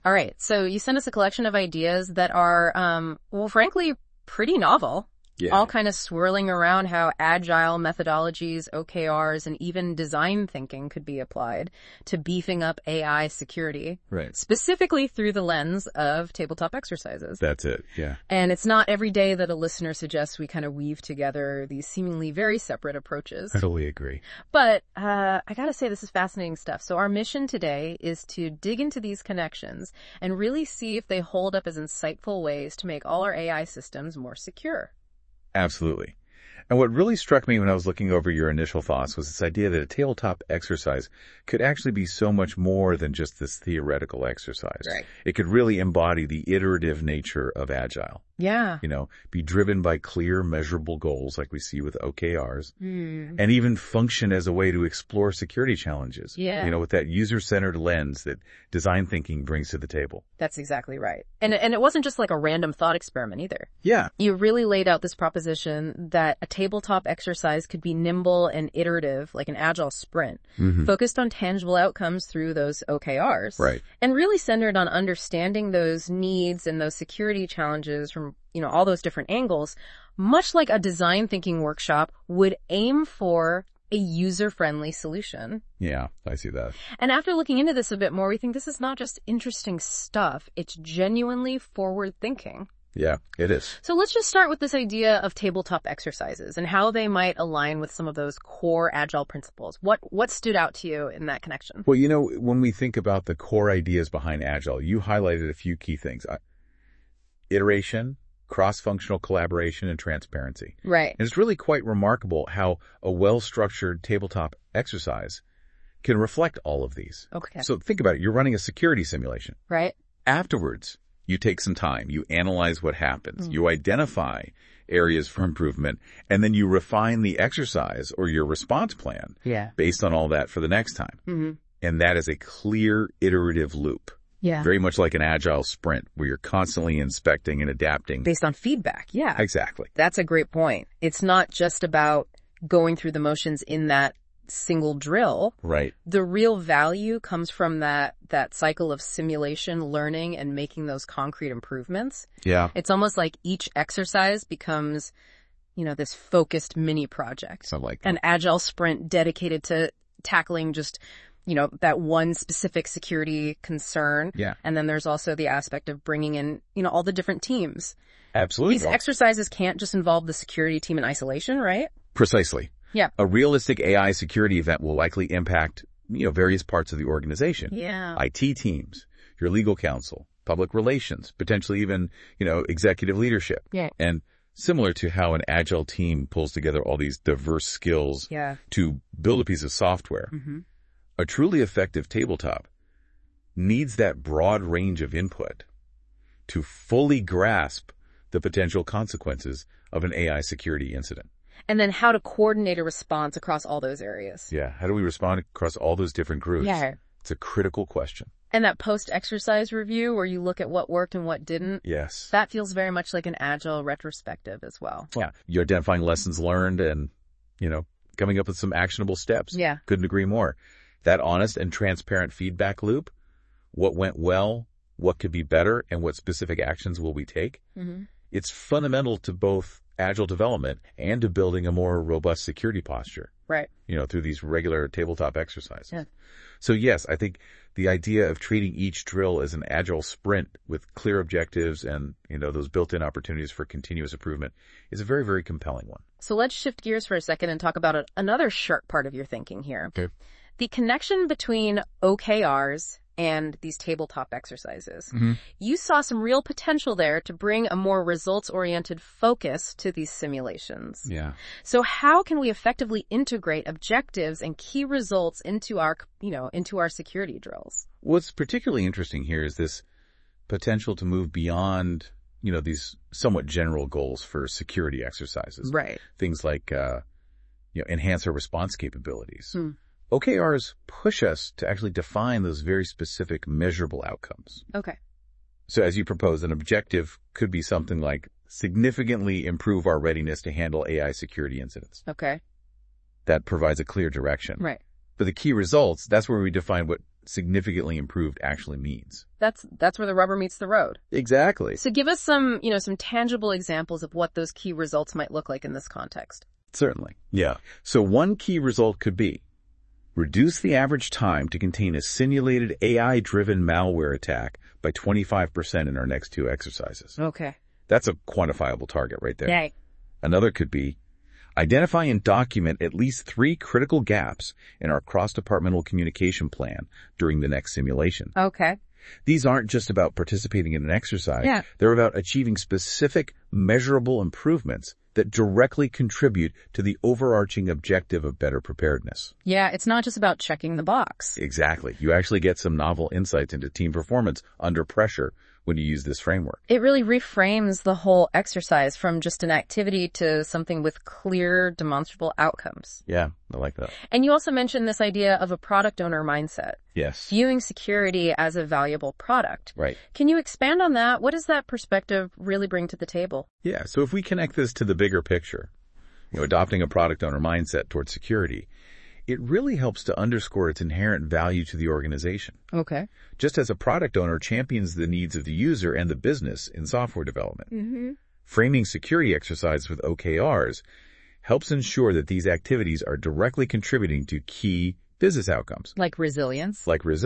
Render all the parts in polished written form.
All right. So you sent us a collection of ideas that are, well, frankly, pretty novel. Yeah. All kind of swirling around how agile methodologies, OKRs, and even design thinking could be applied to beefing up AI security. Right. Specifically through the lens of tabletop exercises. That's it. Yeah. And it's not every day that a listener suggests we kind of weave together these seemingly very separate approaches. I totally agree. But I gotta say, this is fascinating stuff. So our mission today is to dig into these connections and really see if they hold up as insightful ways to make all our AI systems more secure. Absolutely. And what really struck me when I was looking over your initial thoughts was this idea that a tabletop exercise could actually be so much more than just this theoretical exercise. Right. It could really embody the iterative nature of Agile. Yeah. Be driven by clear, measurable goals like we see with OKRs, and even function as a way to explore security challenges. Yeah. With that user-centered lens that design thinking brings to the table. That's exactly right. And it wasn't just like a random thought experiment either. Yeah. You really laid out this proposition that a tabletop exercise could be nimble and iterative, like an agile sprint, focused on tangible outcomes through those OKRs. Right. And really centered on understanding those needs and those security challenges from, all those different angles, much like a design thinking workshop would aim for a user-friendly solution. Yeah, I see that. And after looking into this a bit more, we think this is not just interesting stuff, it's genuinely forward-thinking. Yeah, it is. So let's just start with this idea of tabletop exercises and how they might align with some of those core agile principles. What stood out to you in that connection? Well, when we think about the core ideas behind Agile, you highlighted a few key things. Iteration, cross-functional collaboration, and transparency. Right. And it's really quite remarkable how a well-structured tabletop exercise can reflect all of these. Okay. So think about it. You're running a security simulation. Right. Afterwards, you take some time. You analyze what happens. You identify areas for improvement, and then you refine the exercise or your response plan based on all that for the next time. And that is a clear iterative loop. Yeah. Very much like an agile sprint where you're constantly inspecting and adapting. Based on feedback. Yeah. Exactly. That's a great point. It's not just about going through the motions in that single drill. Right. The real value comes from that cycle of simulation, learning, and making those concrete improvements. Yeah. It's almost like each exercise becomes, this focused mini project. So like an agile sprint dedicated to tackling just, that one specific security concern. Yeah. And then there's also the aspect of bringing in, all the different teams. Absolutely. These exercises can't just involve the security team in isolation, right? Precisely. Yeah. A realistic AI security event will likely impact, various parts of the organization. Yeah. IT teams, your legal counsel, public relations, potentially even, executive leadership. Yeah. And similar to how an agile team pulls together all these diverse skills to build a piece of software, a truly effective tabletop needs that broad range of input to fully grasp the potential consequences of an AI security incident. And then how to coordinate a response across all those areas. Yeah. How do we respond across all those different groups? Yeah. It's a critical question. And that post-exercise review where you look at what worked and what didn't. Yes. That feels very much like an agile retrospective as well. Yeah. You're identifying lessons learned and, coming up with some actionable steps. Yeah. Couldn't agree more. That honest and transparent feedback loop, what went well, what could be better, and what specific actions will we take? It's fundamental to both agile development and to building a more robust security posture. Right. Through these regular tabletop exercises. Yeah. So yes, I think the idea of treating each drill as an agile sprint with clear objectives and, those built-in opportunities for continuous improvement is a very, very compelling one. So let's shift gears for a second and talk about another sharp part of your thinking here. Okay. The connection between OKRs and these tabletop exercises. You saw some real potential there to bring a more results-oriented focus to these simulations. Yeah. So how can we effectively integrate objectives and key results into our security drills? What's particularly interesting here is this potential to move beyond, these somewhat general goals for security exercises. Right. Things like, enhance our response capabilities. OKRs push us to actually define those very specific measurable outcomes. Okay. So as you propose, an objective could be something like significantly improve our readiness to handle AI security incidents. Okay. That provides a clear direction. Right. But the key results, that's where we define what significantly improved actually means. That's where the rubber meets the road. Exactly. So give us some tangible examples of what those key results might look like in this context. Certainly. Yeah. So one key result could be reduce the average time to contain a simulated AI-driven malware attack by 25% in our next 2 exercises. Okay. That's a quantifiable target right there. Yay. Another could be identify and document at least 3 critical gaps in our cross-departmental communication plan during the next simulation. Okay. These aren't just about participating in an exercise. Yeah. They're about achieving specific, measurable improvements that directly contribute to the overarching objective of better preparedness. Yeah, it's not just about checking the box. Exactly. You actually get some novel insights into team performance under pressure when you use this framework. It really reframes the whole exercise from just an activity to something with clear, demonstrable outcomes. Yeah, I like that. And you also mentioned this idea of a product owner mindset. Yes. Viewing security as a valuable product. Right. Can you expand on that? What does that perspective really bring to the table? Yeah, so if we connect this to the bigger picture, adopting a product owner mindset towards security, it really helps to underscore its inherent value to the organization. Okay. Just as a product owner champions the needs of the user and the business in software development. Mm-hmm. Framing security exercises with OKRs helps ensure that these activities are directly contributing to key business outcomes. Like resilience.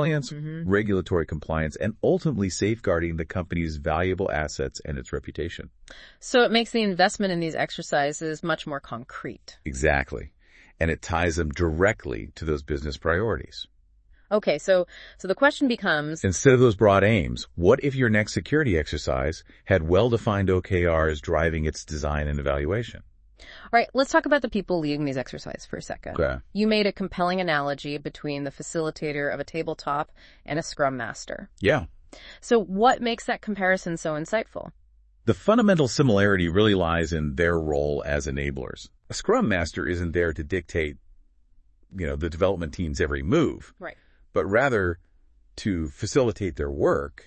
Regulatory compliance, and ultimately safeguarding the company's valuable assets and its reputation. So it makes the investment in these exercises much more concrete. Exactly. And it ties them directly to those business priorities. Okay, so the question becomes, instead of those broad aims, what if your next security exercise had well-defined OKRs driving its design and evaluation? All right, let's talk about the people leading these exercises for a second. Okay. You made a compelling analogy between the facilitator of a tabletop and a scrum master. Yeah. So what makes that comparison so insightful? The fundamental similarity really lies in their role as enablers. A scrum master isn't there to dictate, the development team's every move. Right. But rather to facilitate their work,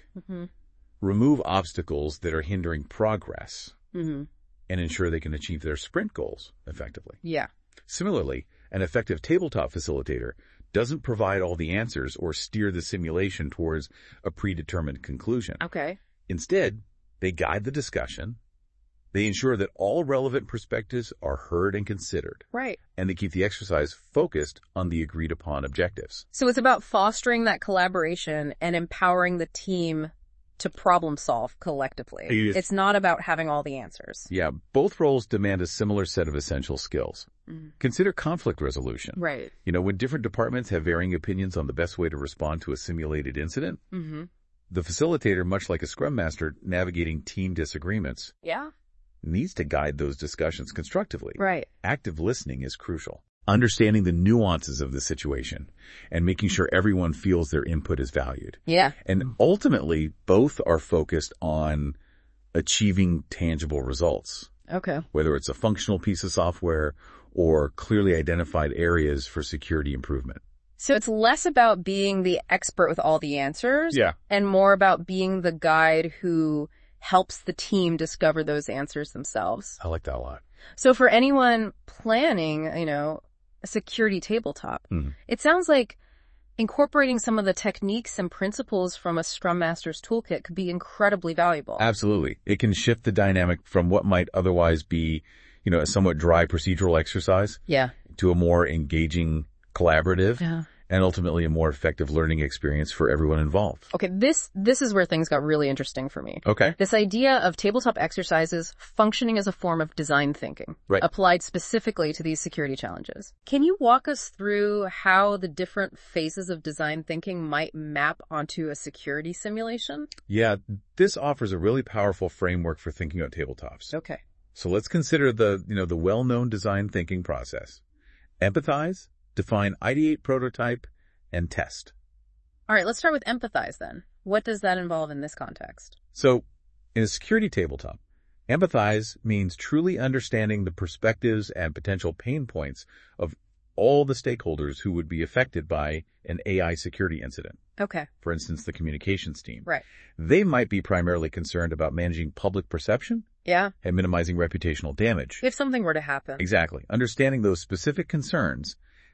remove obstacles that are hindering progress, and ensure they can achieve their sprint goals effectively. Yeah. Similarly, an effective tabletop facilitator doesn't provide all the answers or steer the simulation towards a predetermined conclusion. Okay. Instead, they guide the discussion. They ensure that all relevant perspectives are heard and considered. Right. And they keep the exercise focused on the agreed upon objectives. So it's about fostering that collaboration and empowering the team to problem solve collectively. It's not about having all the answers. Yeah, both roles demand a similar set of essential skills. Consider conflict resolution. Right. When different departments have varying opinions on the best way to respond to a simulated incident, the facilitator, much like a scrum master navigating team disagreements, needs to guide those discussions constructively. Right. Active listening is crucial. Understanding the nuances of the situation and making sure everyone feels their input is valued. Yeah. And ultimately, both are focused on achieving tangible results. Okay. Whether it's a functional piece of software or clearly identified areas for security improvement. So it's less about being the expert with all the answers. Yeah. And more about being the guide who helps the team discover those answers themselves. I like that a lot. So for anyone planning, a security tabletop, it sounds like incorporating some of the techniques and principles from a Scrum Master's toolkit could be incredibly valuable. Absolutely. It can shift the dynamic from what might otherwise be, a somewhat dry procedural exercise to a more engaging, collaborative, and ultimately a more effective learning experience for everyone involved. Okay, this is where things got really interesting for me. Okay. This idea of tabletop exercises functioning as a form of design thinking, applied specifically to these security challenges. Can you walk us through how the different phases of design thinking might map onto a security simulation? Yeah, this offers a really powerful framework for thinking about tabletops. Okay. So let's consider the well-known design thinking process. Empathize, define, ideate, prototype, and test. All right, let's start with empathize then. What does that involve in this context? So, in a security tabletop, empathize means truly understanding the perspectives and potential pain points of all the stakeholders who would be affected by an AI security incident. Okay. For instance, the communications team. Right. They might be primarily concerned about managing public perception. Yeah. And minimizing reputational damage. If something were to happen. Exactly. Understanding those specific concerns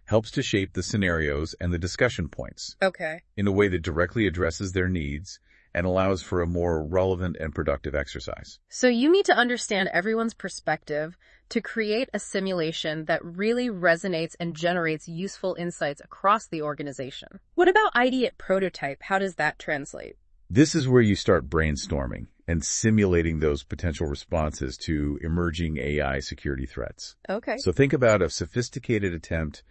helps to shape the scenarios and the discussion points. Okay. In a way that directly addresses their needs and allows for a more relevant and productive exercise. So you need to understand everyone's perspective to create a simulation that really resonates and generates useful insights across the organization. What about ideate prototype? How does that translate? This is where you start brainstorming and simulating those potential responses to emerging AI security threats. Okay. So think about a sophisticated attempt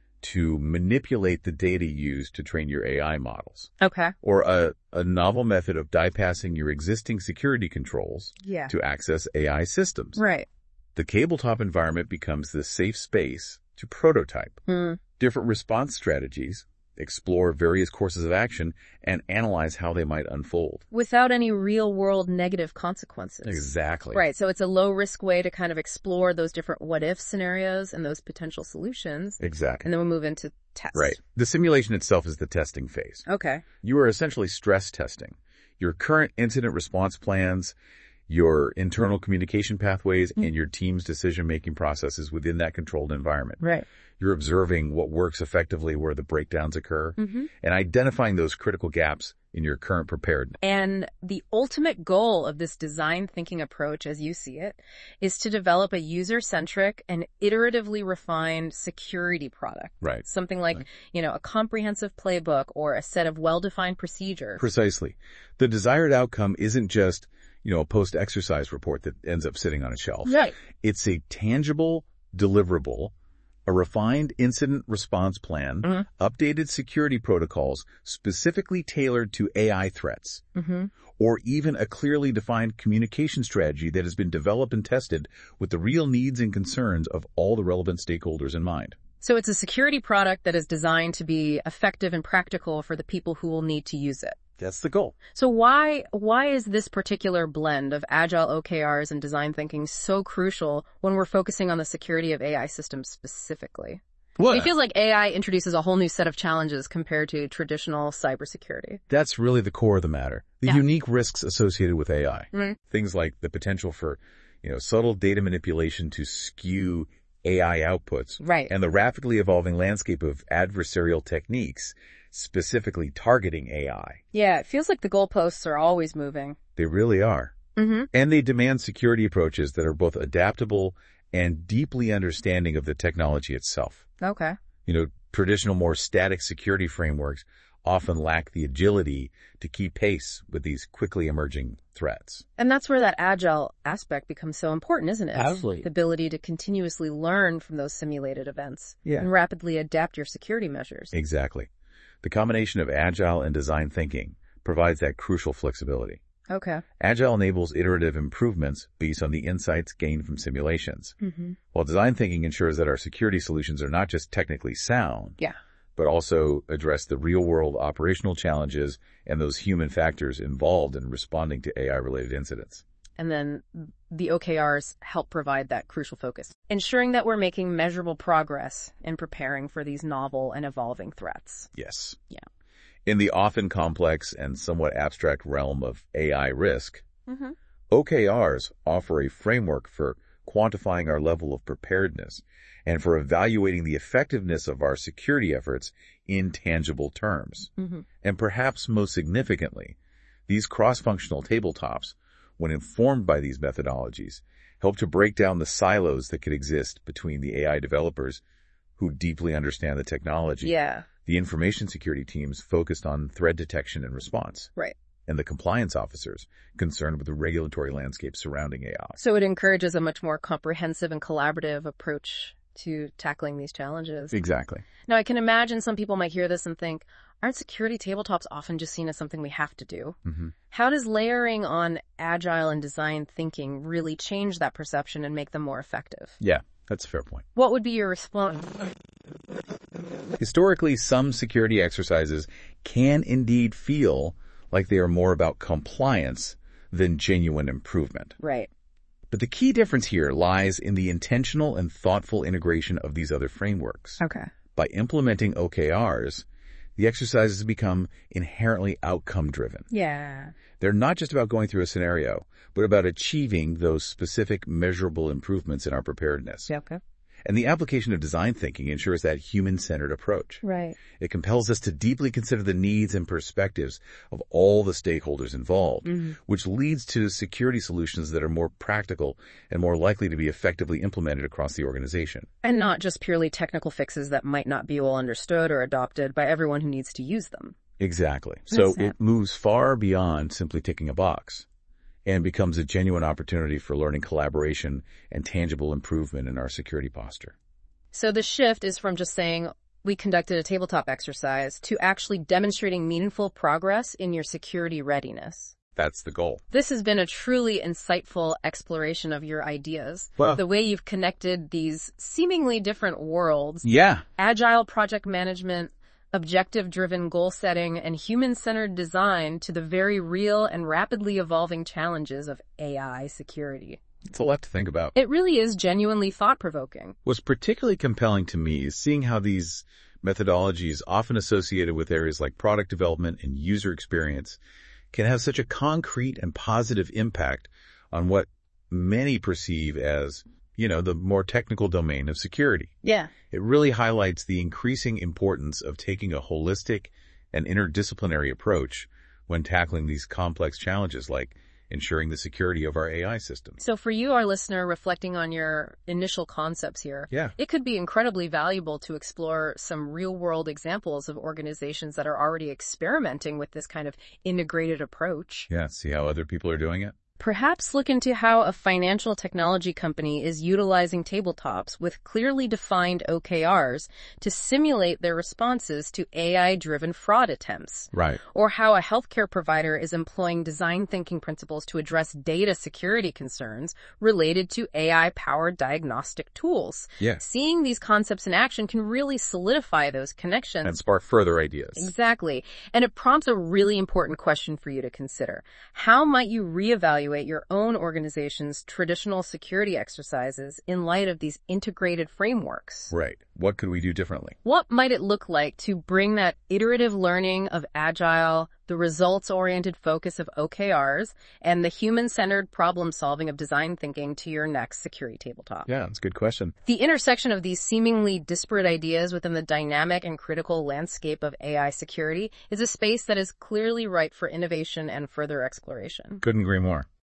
to manipulate the data used to train your AI models. Okay. Or a novel method of bypassing your existing security controls to access AI systems. Right. The tabletop environment becomes the safe space to prototype different response strategies, explore various courses of action, and analyze how they might unfold. Without any real-world negative consequences. Exactly. Right, so it's a low-risk way to kind of explore those different what-if scenarios and those potential solutions. Exactly. And then we'll move into test. Right. The simulation itself is the testing phase. Okay. You are essentially stress testing your current incident response plans, your internal communication pathways, and your team's decision-making processes within that controlled environment. Right. You're observing what works effectively where the breakdowns occur and identifying those critical gaps in your current preparedness. And the ultimate goal of this design thinking approach, as you see it, is to develop a user-centric and iteratively refined security product. Right. Something like, a comprehensive playbook or a set of well-defined procedures. Precisely. The desired outcome isn't just, a post-exercise report that ends up sitting on a shelf. Right. It's a tangible, deliverable, a refined incident response plan, updated security protocols specifically tailored to AI threats, or even a clearly defined communication strategy that has been developed and tested with the real needs and concerns of all the relevant stakeholders in mind. So it's a security product that is designed to be effective and practical for the people who will need to use it. That's the goal. So why is this particular blend of agile OKRs and design thinking so crucial when we're focusing on the security of AI systems specifically? It feels like AI introduces a whole new set of challenges compared to traditional cybersecurity. That's really the core of the matter. The unique risks associated with AI. Things like the potential for, subtle data manipulation to skew AI outputs. Right. And the rapidly evolving landscape of adversarial techniques specifically targeting AI. Yeah, it feels like the goalposts are always moving. They really are. And they demand security approaches that are both adaptable and deeply understanding of the technology itself. Okay. Traditional, more static security frameworks often lack the agility to keep pace with these quickly emerging threats. And that's where that agile aspect becomes so important, isn't it? Absolutely. The ability to continuously learn from those simulated events and rapidly adapt your security measures. Exactly. The combination of agile and design thinking provides that crucial flexibility. Okay. Agile enables iterative improvements based on the insights gained from simulations, while design thinking ensures that our security solutions are not just technically sound, but also address the real-world operational challenges and those human factors involved in responding to AI-related incidents. And then the OKRs help provide that crucial focus, ensuring that we're making measurable progress in preparing for these novel and evolving threats. Yes. Yeah. In the often complex and somewhat abstract realm of AI risk, OKRs offer a framework for quantifying our level of preparedness and for evaluating the effectiveness of our security efforts in tangible terms. And perhaps most significantly, these cross-functional tabletops, when informed by these methodologies, help to break down the silos that could exist between the AI developers who deeply understand the technology, the information security teams focused on threat detection and response, and the compliance officers concerned with the regulatory landscape surrounding AI. So it encourages a much more comprehensive and collaborative approach to tackling these challenges. Exactly. Now, I can imagine some people might hear this and think, aren't security tabletops often just seen as something we have to do? How does layering on agile and design thinking really change that perception and make them more effective? Yeah, that's a fair point. What would be your response? Historically, some security exercises can indeed feel like they are more about compliance than genuine improvement. Right. But the key difference here lies in the intentional and thoughtful integration of these other frameworks. Okay. By implementing OKRs, the exercises become inherently outcome-driven. Yeah. They're not just about going through a scenario, but about achieving those specific measurable improvements in our preparedness. Yeah, okay. And the application of design thinking ensures that human-centered approach. Right. It compels us to deeply consider the needs and perspectives of all the stakeholders involved, which leads to security solutions that are more practical and more likely to be effectively implemented across the organization. And not just purely technical fixes that might not be well understood or adopted by everyone who needs to use them. Exactly. So it moves far beyond simply ticking a box and becomes a genuine opportunity for learning collaboration and tangible improvement in our security posture. So the shift is from just saying we conducted a tabletop exercise to actually demonstrating meaningful progress in your security readiness. That's the goal. This has been a truly insightful exploration of your ideas. Well, the way you've connected these seemingly different worlds. Yeah. Agile project management, objective-driven goal setting, and human-centered design to the very real and rapidly evolving challenges of AI security. It's a lot to think about. It really is genuinely thought-provoking. What's particularly compelling to me is seeing how these methodologies, often associated with areas like product development and user experience, can have such a concrete and positive impact on what many perceive as, the more technical domain of security. Yeah. It really highlights the increasing importance of taking a holistic and interdisciplinary approach when tackling these complex challenges like ensuring the security of our AI systems. So for you, our listener, reflecting on your initial concepts here, it could be incredibly valuable to explore some real-world examples of organizations that are already experimenting with this kind of integrated approach. Yeah, see how other people are doing it? Perhaps look into how a financial technology company is utilizing tabletops with clearly defined OKRs to simulate their responses to AI-driven fraud attempts. Right. Or how a healthcare provider is employing design thinking principles to address data security concerns related to AI-powered diagnostic tools. Yeah. Seeing these concepts in action can really solidify those connections. And spark further ideas. Exactly. And it prompts a really important question for you to consider. How might you reevaluate your own organization's traditional security exercises in light of these integrated frameworks? Right. What could we do differently? What might it look like to bring that iterative learning of Agile, the results-oriented focus of OKRs, and the human-centered problem-solving of design thinking to your next security tabletop? Yeah, that's a good question. The intersection of these seemingly disparate ideas within the dynamic and critical landscape of AI security is a space that is clearly ripe for innovation and further exploration. Couldn't agree more.